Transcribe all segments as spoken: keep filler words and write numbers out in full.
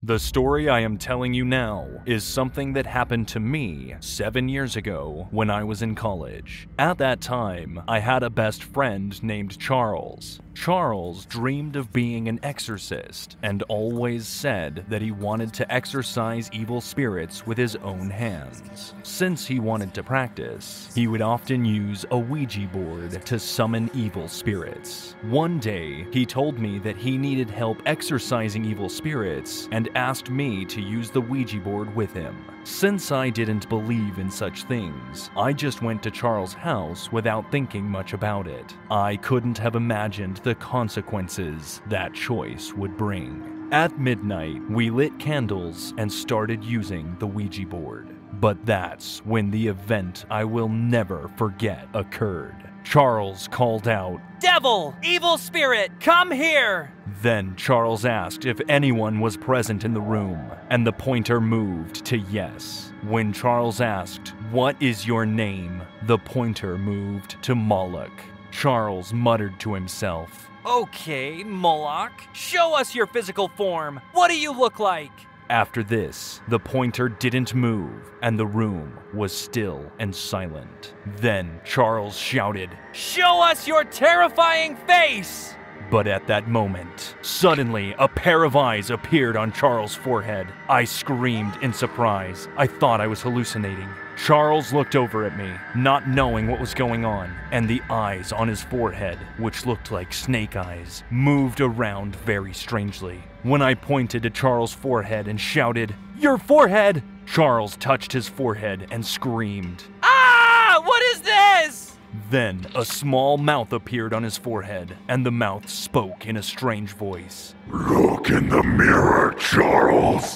The story I am telling you now is something that happened to me seven years ago when I was in college. At that time, I had a best friend named Charles. Charles dreamed of being an exorcist and always said that he wanted to exorcise evil spirits with his own hands. Since he wanted to practice, he would often use a Ouija board to summon evil spirits. One day, he told me that he needed help exorcising evil spirits and asked me to use the Ouija board with him. Since I didn't believe in such things, I just went to Charles' house without thinking much about it. I couldn't have imagined the consequences that choice would bring. At midnight, we lit candles and started using the Ouija board. But that's when the event I will never forget occurred. Charles called out, "Devil! Evil spirit! Come here!" Then Charles asked if anyone was present in the room, and the pointer moved to yes. When Charles asked, "What is your name?" the pointer moved to Moloch. Charles muttered to himself, "Okay, Moloch, show us your physical form. What do you look like?" After this, the pointer didn't move, and the room was still and silent. Then Charles shouted, "Show us your terrifying face!" But at that moment, suddenly a pair of eyes appeared on Charles' forehead. I screamed in surprise. I thought I was hallucinating. Charles looked over at me, not knowing what was going on, and the eyes on his forehead, which looked like snake eyes, moved around very strangely. When I pointed to Charles' forehead and shouted, "Your forehead!" Charles touched his forehead and screamed, "Ah! What is this?" Then a small mouth appeared on his forehead, and the mouth spoke in a strange voice. "Look in the mirror, Charles."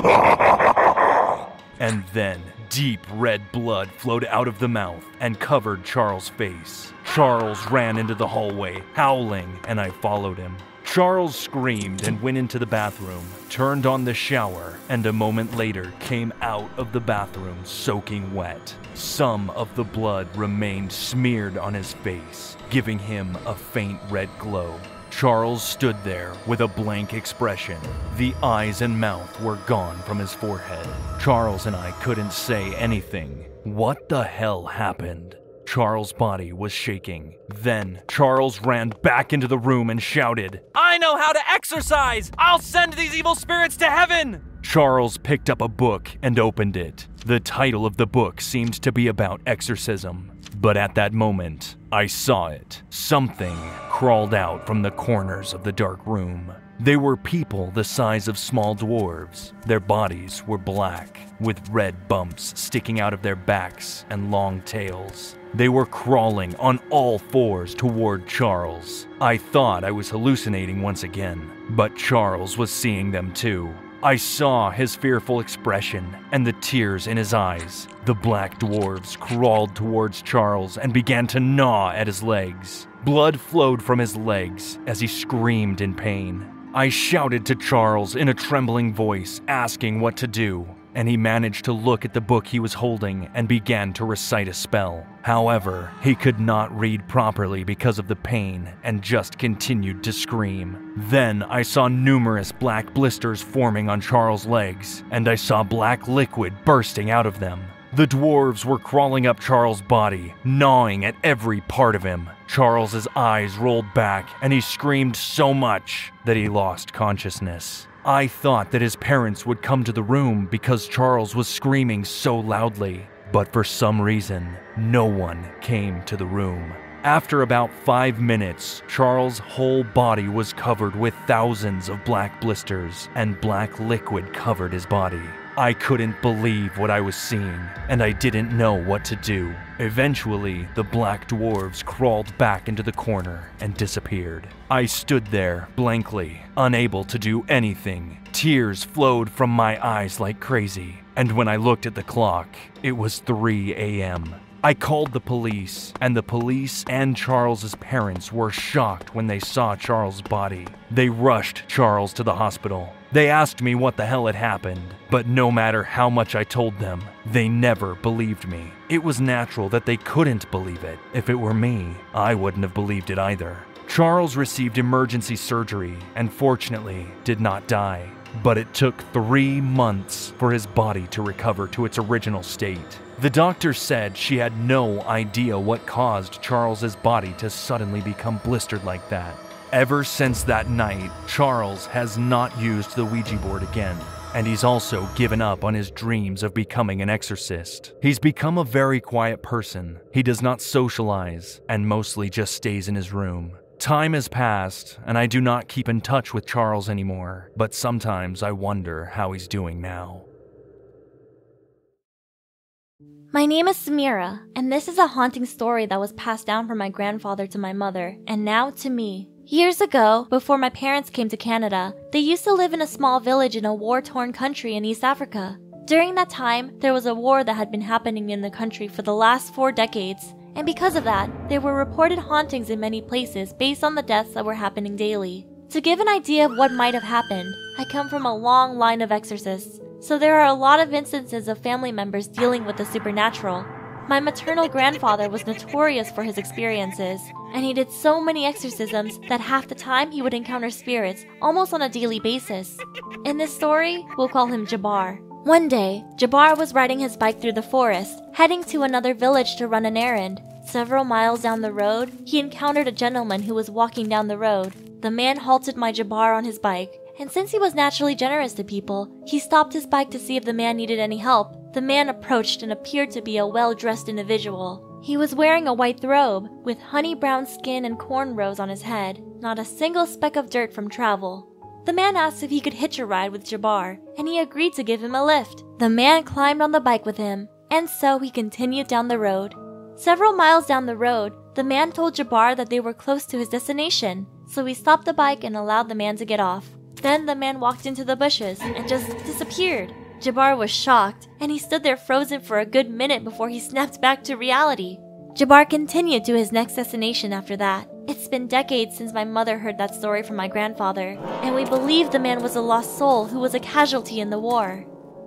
And then deep red blood flowed out of the mouth and covered Charles' face. Charles ran into the hallway, howling, and I followed him. Charles screamed and went into the bathroom, turned on the shower, and a moment later came out of the bathroom soaking wet. Some of the blood remained smeared on his face, giving him a faint red glow. Charles stood there with a blank expression. The eyes and mouth were gone from his forehead. Charles and I couldn't say anything. What the hell happened? Charles' body was shaking. Then Charles ran back into the room and shouted, "I know how to exorcise! I'll send these evil spirits to heaven!" Charles picked up a book and opened it. The title of the book seemed to be about exorcism. But at that moment, I saw it. Something crawled out from the corners of the dark room. They were people the size of small dwarves. Their bodies were black, with red bumps sticking out of their backs and long tails. They were crawling on all fours toward Charles. I thought I was hallucinating once again, but Charles was seeing them too. I saw his fearful expression and the tears in his eyes. The black dwarves crawled towards Charles and began to gnaw at his legs. Blood flowed from his legs as he screamed in pain. I shouted to Charles in a trembling voice, asking what to do, and he managed to look at the book he was holding and began to recite a spell. However, he could not read properly because of the pain and just continued to scream. Then I saw numerous black blisters forming on Charles' legs, and I saw black liquid bursting out of them. The dwarves were crawling up Charles' body, gnawing at every part of him. Charles's eyes rolled back, and he screamed so much that he lost consciousness. I thought that his parents would come to the room because Charles was screaming so loudly, but for some reason, no one came to the room. After about five minutes, Charles' whole body was covered with thousands of black blisters, and black liquid covered his body. I couldn't believe what I was seeing, and I didn't know what to do. Eventually, the black dwarves crawled back into the corner and disappeared. I stood there blankly, unable to do anything. Tears flowed from my eyes like crazy, and when I looked at the clock, it was three a m I called the police, and the police and Charles's parents were shocked when they saw Charles' body. They rushed Charles to the hospital. They asked me what the hell had happened, but no matter how much I told them, they never believed me. It was natural that they couldn't believe it. If it were me, I wouldn't have believed it either. Charles received emergency surgery and fortunately did not die. but it took three months for his body to recover to its original state. The doctor said she had no idea what caused Charles's body to suddenly become blistered like that. Ever since that night, Charles has not used the Ouija board again, and he's also given up on his dreams of becoming an exorcist. He's become a very quiet person. He does not socialize and mostly just stays in his room. Time has passed, and I do not keep in touch with Charles anymore, but sometimes I wonder how he's doing now. My name is Samira, and this is a haunting story that was passed down from my grandfather to my mother, and now to me. Years ago, before my parents came to Canada, they used to live in a small village in a war-torn country in East Africa. During that time, there was a war that had been happening in the country for the last four decades, and because of that, there were reported hauntings in many places based on the deaths that were happening daily. To give an idea of what might have happened, I come from a long line of exorcists, so there are a lot of instances of family members dealing with the supernatural. My maternal grandfather was notorious for his experiences, and he did so many exorcisms that half the time he would encounter spirits almost on a daily basis. In this story, we'll call him Jabbar. One day, Jabbar was riding his bike through the forest, heading to another village to run an errand. Several miles down the road, he encountered a gentleman who was walking down the road. The man halted my Jabbar on his bike, and since he was naturally generous to people, he stopped his bike to see if the man needed any help. The man approached and appeared to be a well-dressed individual. He was wearing a white robe, with honey-brown skin and cornrows on his head, not a single speck of dirt from travel. The man asked if he could hitch a ride with Jabbar, and he agreed to give him a lift. The man climbed on the bike with him, and so he continued down the road. Several miles down the road, the man told Jabbar that they were close to his destination, so he stopped the bike and allowed the man to get off. Then the man walked into the bushes and just disappeared. Jabbar was shocked, and he stood there frozen for a good minute before he snapped back to reality. Jabbar continued to his next destination after that. It's been decades since my mother heard that story from my grandfather, and we believe the man was a lost soul who was a casualty in the war.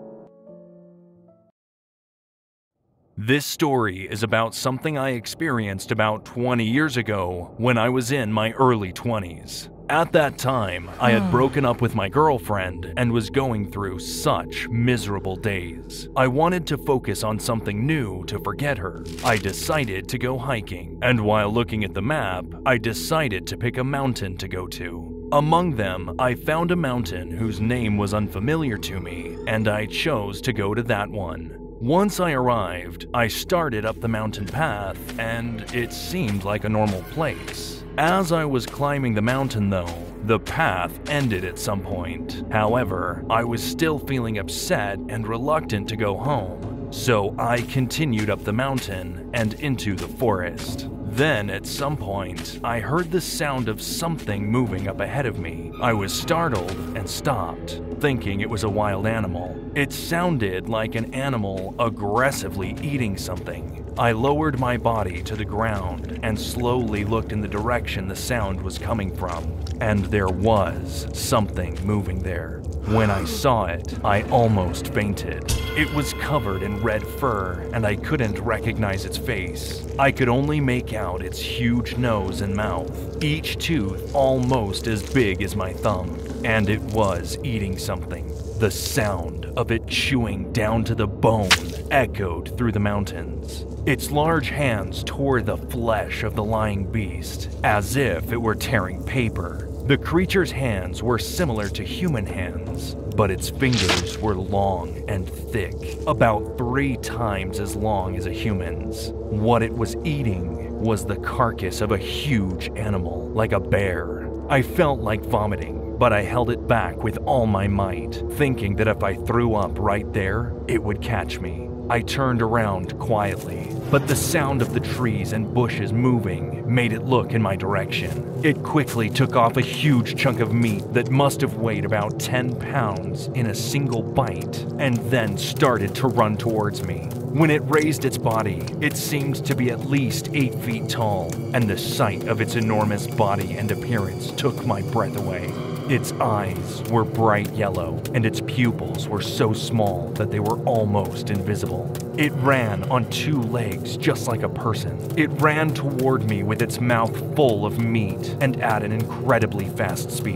This story is about something I experienced about twenty years ago when I was in my early twenties. At that time, I had broken up with my girlfriend and was going through such miserable days. I wanted to focus on something new to forget her. I decided to go hiking, and while looking at the map, I decided to pick a mountain to go to. Among them, I found a mountain whose name was unfamiliar to me, and I chose to go to that one. Once I arrived, I started up the mountain path, and it seemed like a normal place. As I was climbing the mountain though, the path ended at some point. However, I was still feeling upset and reluctant to go home, so I continued up the mountain and into the forest. Then, at some point, I heard the sound of something moving up ahead of me. I was startled and stopped, thinking it was a wild animal. It sounded like an animal aggressively eating something. I lowered my body to the ground and slowly looked in the direction the sound was coming from, and there was something moving there. When I saw it, I almost fainted. It was covered in red fur, and I couldn't recognize its face. I could only make out its huge nose and mouth, each tooth almost as big as my thumb, and it was eating something. The sound of it chewing down to the bone echoed through the mountains. Its large hands tore the flesh of the lying beast, as if it were tearing paper. The creature's hands were similar to human hands, but its fingers were long and thick, about three times as long as a human's. What it was eating was the carcass of a huge animal, like a bear. I felt like vomiting, but I held it back with all my might, thinking that if I threw up right there, it would catch me. I turned around quietly, but the sound of the trees and bushes moving made it look in my direction. It quickly took off a huge chunk of meat that must have weighed about ten pounds in a single bite, and then started to run towards me. When it raised its body, it seemed to be at least eight feet tall, and the sight of its enormous body and appearance took my breath away. Its eyes were bright yellow, and its pupils were so small that they were almost invisible. It ran on two legs just like a person. It ran toward me with its mouth full of meat and at an incredibly fast speed.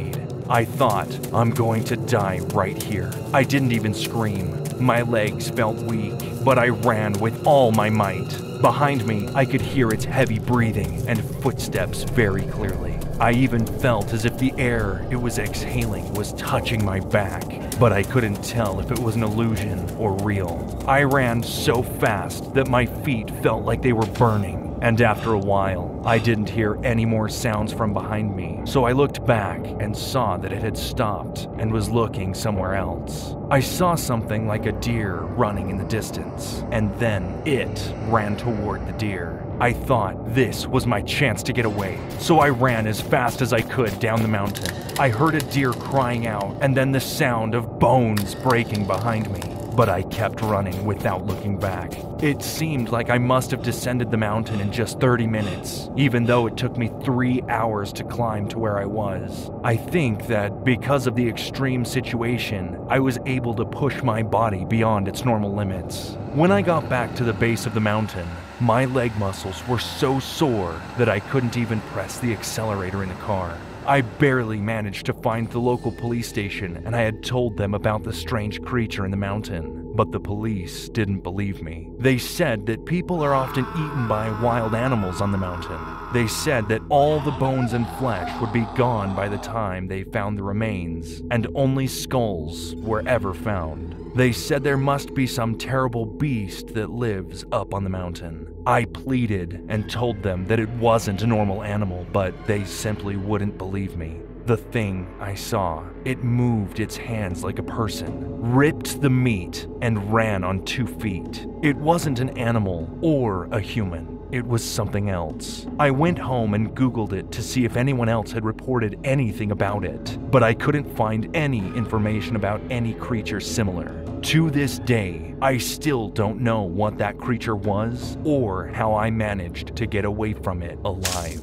I thought, I'm going to die right here. I didn't even scream. My legs felt weak, but I ran with all my might. Behind me, I could hear its heavy breathing and footsteps very clearly. I even felt as if the air it was exhaling was touching my back, but I couldn't tell if it was an illusion or real. I ran so fast that my feet felt like they were burning. And after a while, I didn't hear any more sounds from behind me, so I looked back and saw that it had stopped and was looking somewhere else. I saw something like a deer running in the distance, and then it ran toward the deer. I thought this was my chance to get away, so I ran as fast as I could down the mountain. I heard a deer crying out, and then the sound of bones breaking behind me. But I kept running without looking back. It seemed like I must have descended the mountain in just thirty minutes, even though it took me three hours to climb to where I was. I think that because of the extreme situation, I was able to push my body beyond its normal limits. When I got back to the base of the mountain, my leg muscles were so sore that I couldn't even press the accelerator in the car. I barely managed to find the local police station, and I had told them about the strange creature in the mountain, but the police didn't believe me. They said that people are often eaten by wild animals on the mountain. They said that all the bones and flesh would be gone by the time they found the remains, and only skulls were ever found. They said there must be some terrible beast that lives up on the mountain. I pleaded and told them that it wasn't a normal animal, but they simply wouldn't believe me. The thing I saw, it moved its hands like a person, ripped the meat, and ran on two feet. It wasn't an animal or a human. It was something else. I went home and Googled it to see if anyone else had reported anything about it, but I couldn't find any information about any creature similar. To this day, I still don't know what that creature was or how I managed to get away from it alive.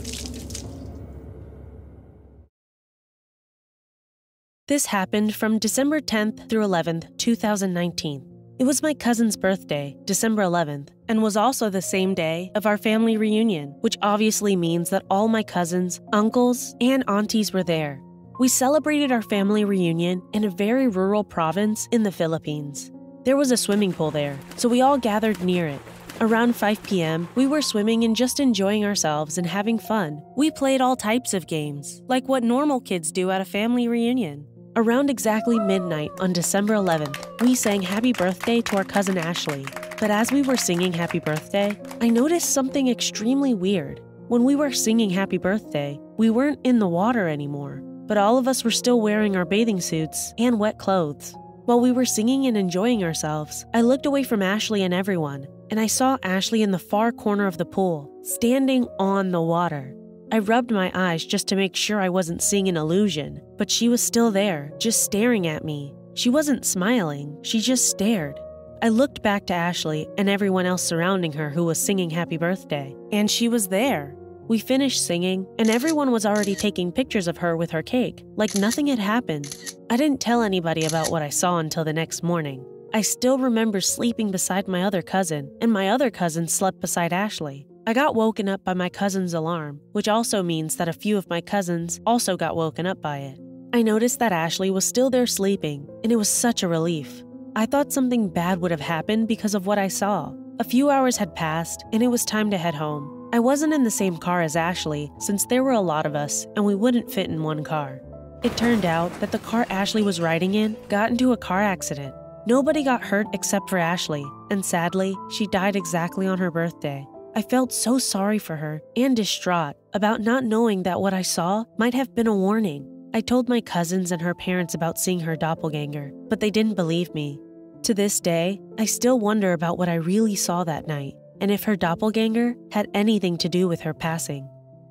This happened from December tenth through eleventh, two thousand nineteen. It was my cousin's birthday, December eleventh, and was also the same day of our family reunion, which obviously means that all my cousins, uncles, and aunties were there. We celebrated our family reunion in a very rural province in the Philippines. There was a swimming pool there, so we all gathered near it. Around five p.m., we were swimming and just enjoying ourselves and having fun. We played all types of games, like what normal kids do at a family reunion. Around exactly midnight on December eleventh, we sang Happy Birthday to our cousin Ashley. But as we were singing Happy Birthday, I noticed something extremely weird. When we were singing Happy Birthday, we weren't in the water anymore, but all of us were still wearing our bathing suits and wet clothes. While we were singing and enjoying ourselves, I looked away from Ashley and everyone, and I saw Ashley in the far corner of the pool, standing on the water. I rubbed my eyes just to make sure I wasn't seeing an illusion, but she was still there, just staring at me. She wasn't smiling, she just stared. I looked back to Ashley and everyone else surrounding her who was singing Happy Birthday, and she was there. We finished singing, and everyone was already taking pictures of her with her cake, like nothing had happened. I didn't tell anybody about what I saw until the next morning. I still remember sleeping beside my other cousin, and my other cousin slept beside Ashley. I got woken up by my cousin's alarm, which also means that a few of my cousins also got woken up by it. I noticed that Ashley was still there sleeping, and it was such a relief. I thought something bad would have happened because of what I saw. A few hours had passed, and it was time to head home. I wasn't in the same car as Ashley, since there were a lot of us, and we wouldn't fit in one car. It turned out that the car Ashley was riding in got into a car accident. Nobody got hurt except for Ashley, and sadly, she died exactly on her birthday. I felt so sorry for her and distraught about not knowing that what I saw might have been a warning. I told my cousins and her parents about seeing her doppelganger, but they didn't believe me. To this day, I still wonder about what I really saw that night, and if her doppelganger had anything to do with her passing.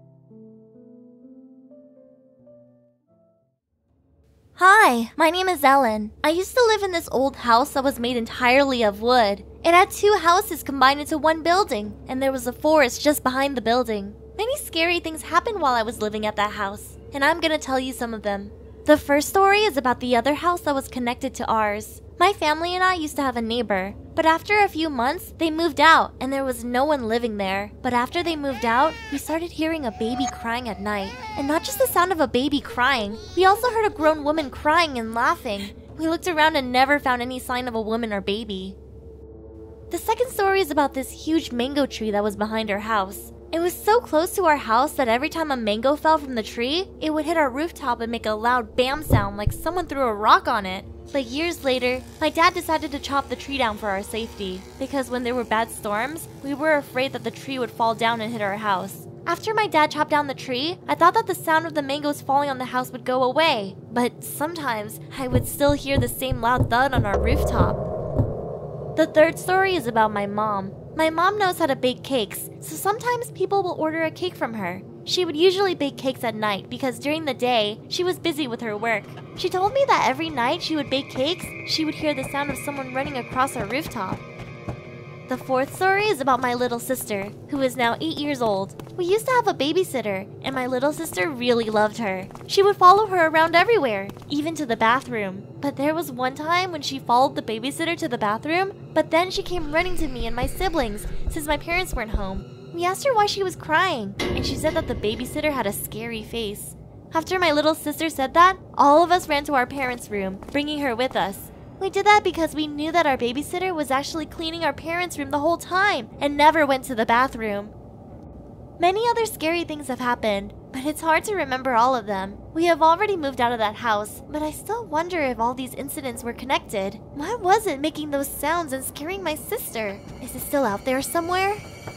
Hi, my name is Ellen. I used to live in this old house that was made entirely of wood. It had two houses combined into one building, and there was a forest just behind the building. Many scary things happened while I was living at that house, and I'm gonna tell you some of them. The first story is about the other house that was connected to ours. My family and I used to have a neighbor. But after a few months, they moved out and there was no one living there. But after they moved out, we started hearing a baby crying at night. And not just the sound of a baby crying, we also heard a grown woman crying and laughing. We looked around and never found any sign of a woman or baby. The second story is about this huge mango tree that was behind our house. It was so close to our house that every time a mango fell from the tree, it would hit our rooftop and make a loud bam sound like someone threw a rock on it. But years later, my dad decided to chop the tree down for our safety, because when there were bad storms, we were afraid that the tree would fall down and hit our house. After my dad chopped down the tree, I thought that the sound of the mangoes falling on the house would go away, but sometimes I would still hear the same loud thud on our rooftop. The third story is about my mom. My mom knows how to bake cakes, so sometimes people will order a cake from her. She would usually bake cakes at night because during the day, she was busy with her work. She told me that every night she would bake cakes, she would hear the sound of someone running across our rooftop. The fourth story is about my little sister, who is now eight years old. We used to have a babysitter, and my little sister really loved her. She would follow her around everywhere, even to the bathroom. But there was one time when she followed the babysitter to the bathroom, but then she came running to me and my siblings since my parents weren't home. We asked her why she was crying, and she said that the babysitter had a scary face. After my little sister said that, all of us ran to our parents' room, bringing her with us. We did that because we knew that our babysitter was actually cleaning our parents' room the whole time and never went to the bathroom. Many other scary things have happened, but it's hard to remember all of them. We have already moved out of that house, but I still wonder if all these incidents were connected. Why was it making those sounds and scaring my sister? Is it still out there somewhere?